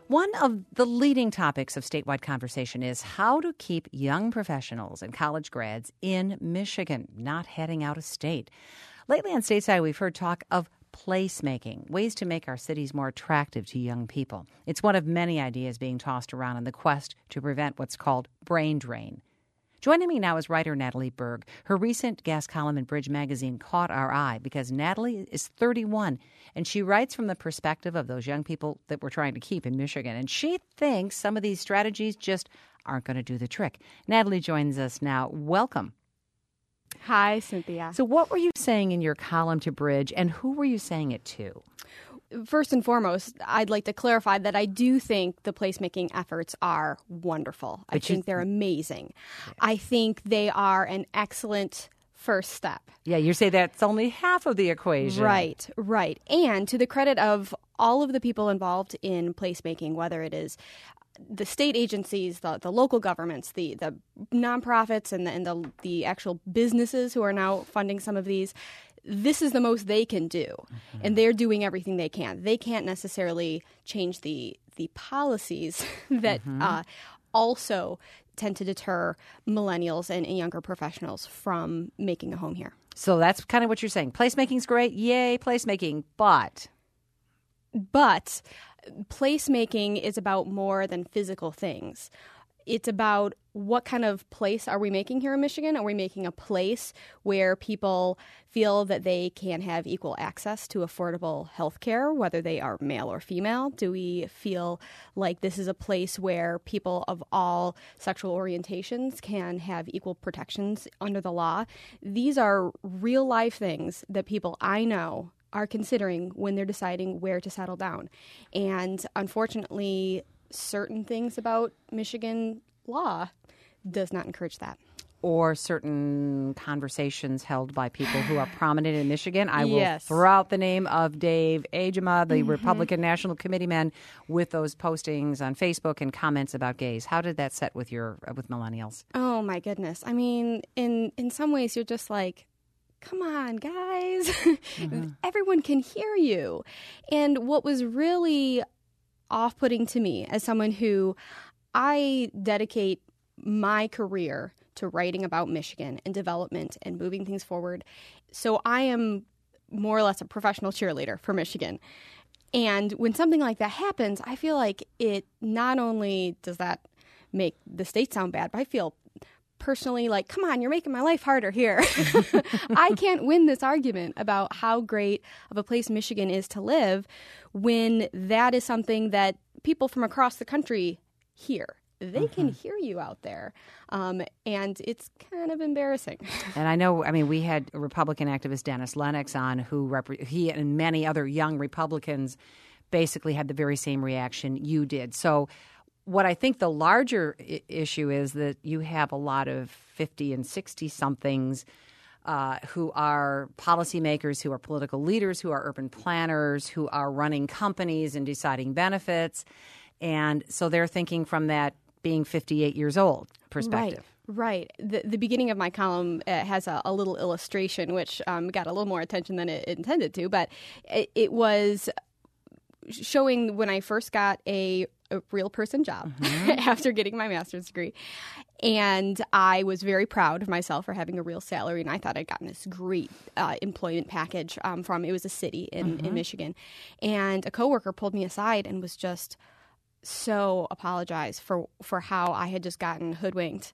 One of the leading topics of statewide conversation is how to keep young professionals and college grads in Michigan, not heading out of state. Lately on Stateside, we've heard talk of placemaking, ways to make our cities more attractive to young people. It's one of many ideas being tossed around in the quest to prevent what's called brain drain. Joining me now is writer Natalie Berg. Her recent guest column in Bridge Magazine caught our eye because Natalie is 31, and she writes from the perspective of those young people that we're trying to keep in Michigan. And she thinks some of these strategies just aren't going to do the trick. Natalie joins us now. Welcome. Hi, Cynthia. So what were you saying in your column to Bridge, and who were you saying it to? First and foremost, I'd like to clarify that I do think the placemaking efforts are wonderful. I think they're amazing. Yeah. I think they are an excellent first step. Yeah, you say that's only half of the equation. Right. And to the credit of all of the people involved in placemaking, whether it is the state agencies, the local governments, the nonprofits, and the actual businesses who are now funding some of these, this is the most they can do, and they're doing everything they can. They can't necessarily change the policies that also tend to deter millennials and younger professionals from making a home here. So that's kind of what you're saying. Placemaking's great. Yay, placemaking. But placemaking is about more than physical things. It's about what kind of place are we making here in Michigan? Are we making a place where people feel that they can have equal access to affordable health care, whether they are male or female? Do we feel like this is a place where people of all sexual orientations can have equal protections under the law? These are real life things that people I know are considering when they're deciding where to settle down. And unfortunately, certain things about Michigan law does not encourage that. Or certain conversations held by people who are prominent in Michigan. I will throw out the name of Dave Agema, the Republican National Committeeman, with those postings on Facebook and comments about gays. How did that set with millennials? Oh, my goodness. I mean, in some ways, you're just like, come on, guys. Everyone can hear you. And what was really off-putting to me as someone who I dedicate my career to writing about Michigan and development and moving things forward. So I am more or less a professional cheerleader for Michigan. And when something like that happens, I feel like it not only does that make the state sound bad, but I feel personally like, come on, you're making my life harder here. I can't win this argument about how great of a place Michigan is to live when that is something that people from across the country hear. They can hear you out there. And it's kind of embarrassing. And I know, we had Republican activist Dennis Lennox on he and many other young Republicans basically had the very same reaction you did. So what I think the larger issue is that you have a lot of 50 and 60-somethings who are policymakers, who are political leaders, who are urban planners, who are running companies and deciding benefits. And so they're thinking from that being 58 years old perspective. Right. The beginning of my column has a little illustration, which got a little more attention than it intended to. But it was showing when I first got a real person job after getting my master's degree. And I was very proud of myself for having a real salary. And I thought I'd gotten this great employment package it was a city in Michigan. And a coworker pulled me aside and was just so apologized for how I had just gotten hoodwinked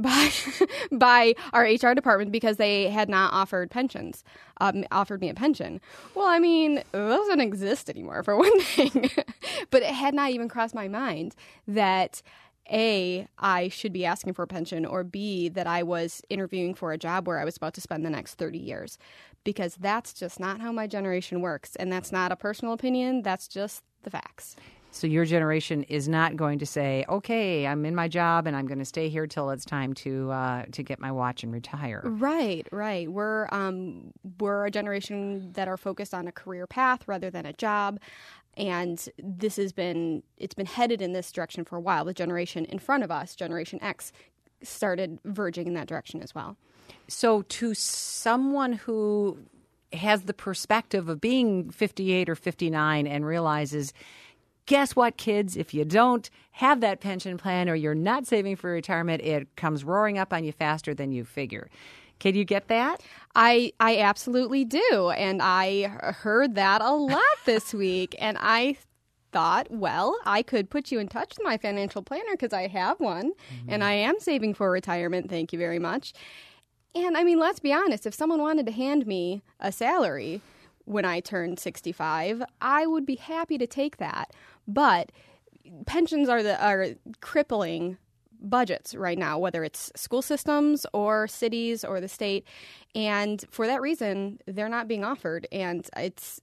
by our HR department because they had not offered me a pension. Well, it doesn't exist anymore for one thing, but it had not even crossed my mind that A, I should be asking for a pension, or B, that I was interviewing for a job where I was about to spend the next 30 years, because that's just not how my generation works. And that's not a personal opinion. That's just the facts. So your generation is not going to say, okay, I'm in my job and I'm going to stay here till it's time to get my watch and retire. Right. We're a generation that are focused on a career path rather than a job. And it's been headed in this direction for a while. The generation in front of us, Generation X, started verging in that direction as well. So to someone who has the perspective of being 58 or 59 and realizes guess what, kids? If you don't have that pension plan or you're not saving for retirement, it comes roaring up on you faster than you figure. Can you get that? I absolutely do. And I heard that a lot this week. And I thought, well, I could put you in touch with my financial planner because I have one and I am saving for retirement. Thank you very much. And I mean, let's be honest, if someone wanted to hand me a salary when I turned 65, I would be happy to take that. But pensions are crippling budgets right now, whether it's school systems or cities or the state. And for that reason, they're not being offered. And it's,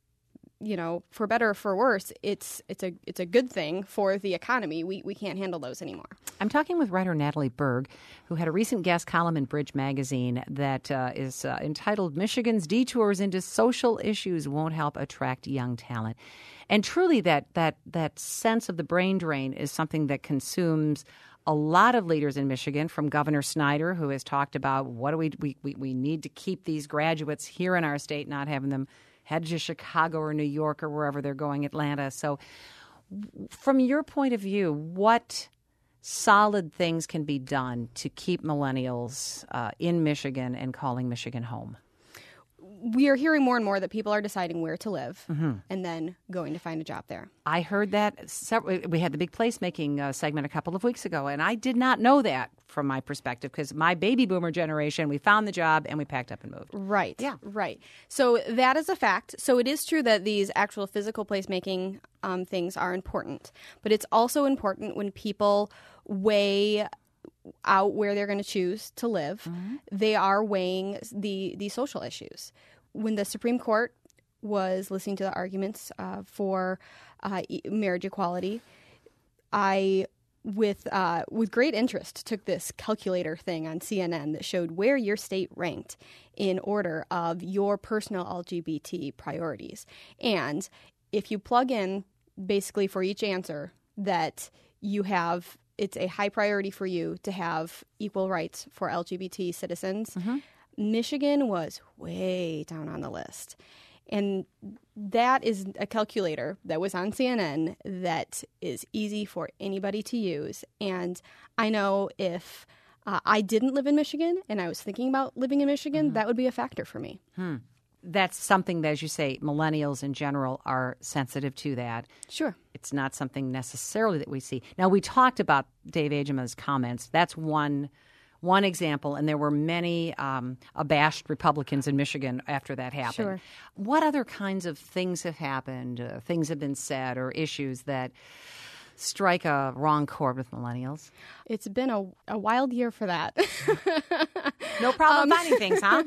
for better or for worse, it's a good thing for the economy. We can't handle those anymore. I'm talking with writer Natalie Berg, who had a recent guest column in Bridge magazine that is entitled "Michigan's Detours into Social Issues Won't Help Attract Young Talent." And truly, that sense of the brain drain is something that consumes a lot of leaders in Michigan, from Governor Snyder, who has talked about what do we need to keep these graduates here in our state, not having them head to Chicago or New York or wherever they're going, Atlanta. So from your point of view, what solid things can be done to keep millennials in Michigan and calling Michigan home? We are hearing more and more that people are deciding where to live and then going to find a job there. I heard that. We had the big placemaking segment a couple of weeks ago, and I did not know that from my perspective because my baby boomer generation, we found the job and we packed up and moved. Right. Yeah. Right. So that is a fact. So it is true that these actual physical placemaking things are important, but it's also important when people weigh out where they're going to choose to live. They are weighing the social issues. When the Supreme Court was listening to the arguments for marriage equality, I, with great interest, took this calculator thing on CNN that showed where your state ranked in order of your personal LGBT priorities. And if you plug in basically for each answer that you have, it's a high priority for you to have equal rights for LGBT citizens, Michigan was way down on the list. And that is a calculator that was on CNN that is easy for anybody to use. And I know if I didn't live in Michigan and I was thinking about living in Michigan, that would be a factor for me. That's something that, as you say, millennials in general are sensitive to that. Sure. It's not something necessarily that we see. Now, we talked about Dave Agema's comments. That's one example, and there were many abashed Republicans in Michigan after that happened. Sure. What other kinds of things have happened, things have been said, or issues that strike a wrong chord with millennials? It's been a wild year for that. No problem finding things, huh?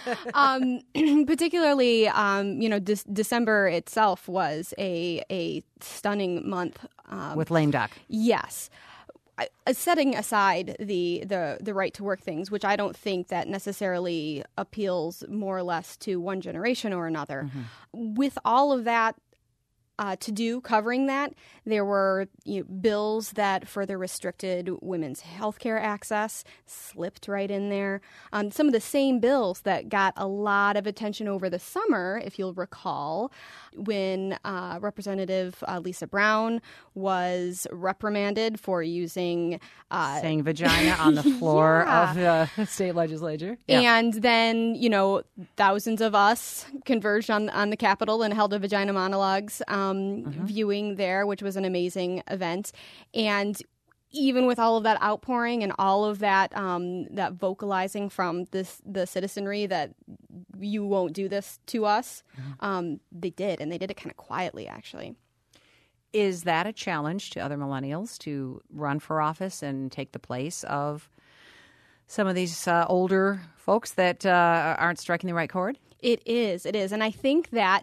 Particularly, December itself was a stunning month. With lame duck. Yes. Setting aside the right to work things, which I don't think that necessarily appeals more or less to one generation or another. With all of that to do covering that, there were bills that further restricted women's health care access, slipped right in there. Some of the same bills that got a lot of attention over the summer, if you'll recall, when Representative Lisa Brown was reprimanded for using saying vagina on the floor of the state legislature. And then, thousands of us converged on the Capitol and held a vagina monologues viewing there, which was an amazing event. And even with all of that outpouring and all of that that vocalizing from the citizenry that you won't do this to us, they did, and they did it kind of quietly, actually. Is that a challenge to other millennials to run for office and take the place of some of these older folks that aren't striking the right chord? It is. And I think that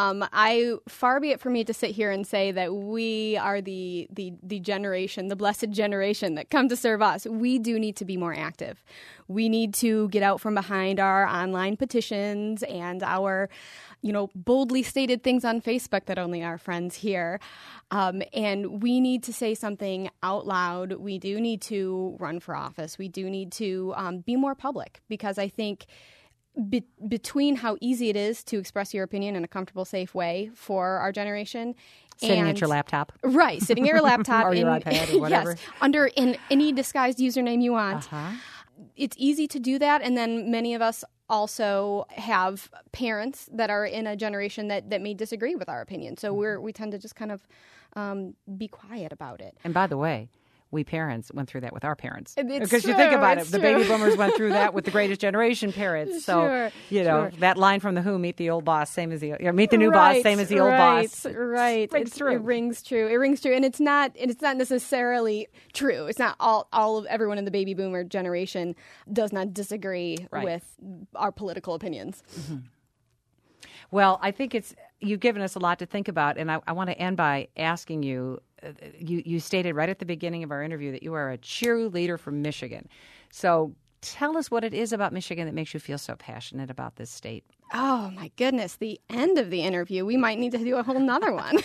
far be it for me to sit here and say that we are the generation, the blessed generation that come to serve us. We do need to be more active. We need to get out from behind our online petitions and our, boldly stated things on Facebook that only our friends hear. And we need to say something out loud. We do need to run for office. We do need to be more public, because I think between how easy it is to express your opinion in a comfortable, safe way for our generation Sitting And- at your laptop. Right, sitting at your laptop. Or your iPad or whatever. Yes, under in any disguised username you want. Uh-huh. It's easy to do that, and then many of us also have parents that are in a generation that may disagree with our opinion. So we tend to just kind of be quiet about it. And by the way, we parents went through that with our parents. It's Because you true, think about it, it's the true. baby boomers went through that with the Greatest Generation parents. So, Sure, sure. That line from The Who, meet the old boss, same as the, meet the new Right, boss, same as the old boss. Right, Rings through. It rings true. It rings true, and it's not necessarily true. It's not all of everyone in the baby boomer generation does not disagree Right. with our political opinions. Well, I think you've given us a lot to think about, and I want to end by asking you, you stated right at the beginning of our interview that you are a cheerleader from Michigan. So tell us what it is about Michigan that makes you feel so passionate about this state. Oh my goodness, the end of the interview. We might need to do a whole nother one.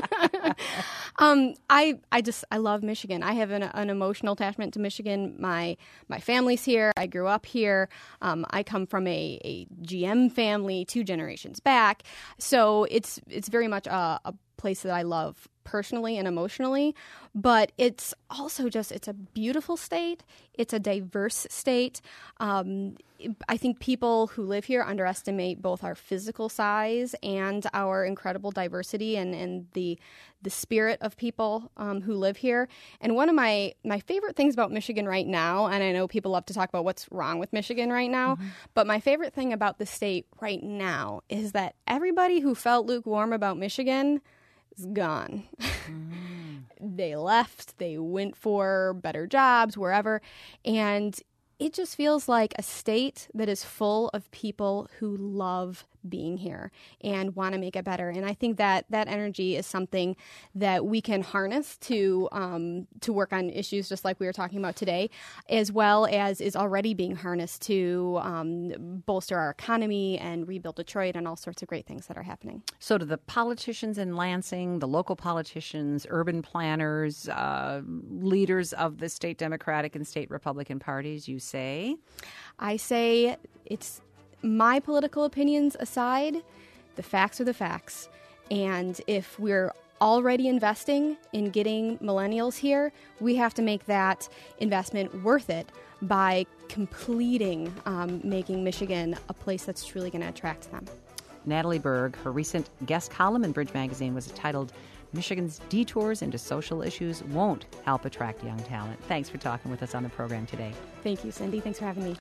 I love Michigan. I have an emotional attachment to Michigan. My family's here. I grew up here. I come from a GM family 2 generations back. So it's very much a place that I love personally and emotionally, but it's also it's a beautiful state. It's a diverse state. I think people who live here underestimate both our physical size and our incredible diversity and the spirit of people who live here. And one of my favorite things about Michigan right now, and I know people love to talk about what's wrong with Michigan right now, but my favorite thing about the state right now is that everybody who felt lukewarm about Michigan is gone. They left, they went for better jobs, wherever, and it just feels like a state that is full of people who love being here and want to make it better. And I think that energy is something that we can harness to work on issues just like we were talking about today, as well as is already being harnessed to bolster our economy and rebuild Detroit and all sorts of great things that are happening. So to the politicians in Lansing, the local politicians, urban planners, leaders of the state Democratic and state Republican parties, you say? I say it's my political opinions aside, the facts are the facts. And if we're already investing in getting millennials here, we have to make that investment worth it by completing making Michigan a place that's truly going to attract them. Natalie Berg, her recent guest column in Bridge Magazine was titled, Michigan's Detours into Social Issues Won't Help Attract Young Talent. Thanks for talking with us on the program today. Thank you, Cindy. Thanks for having me.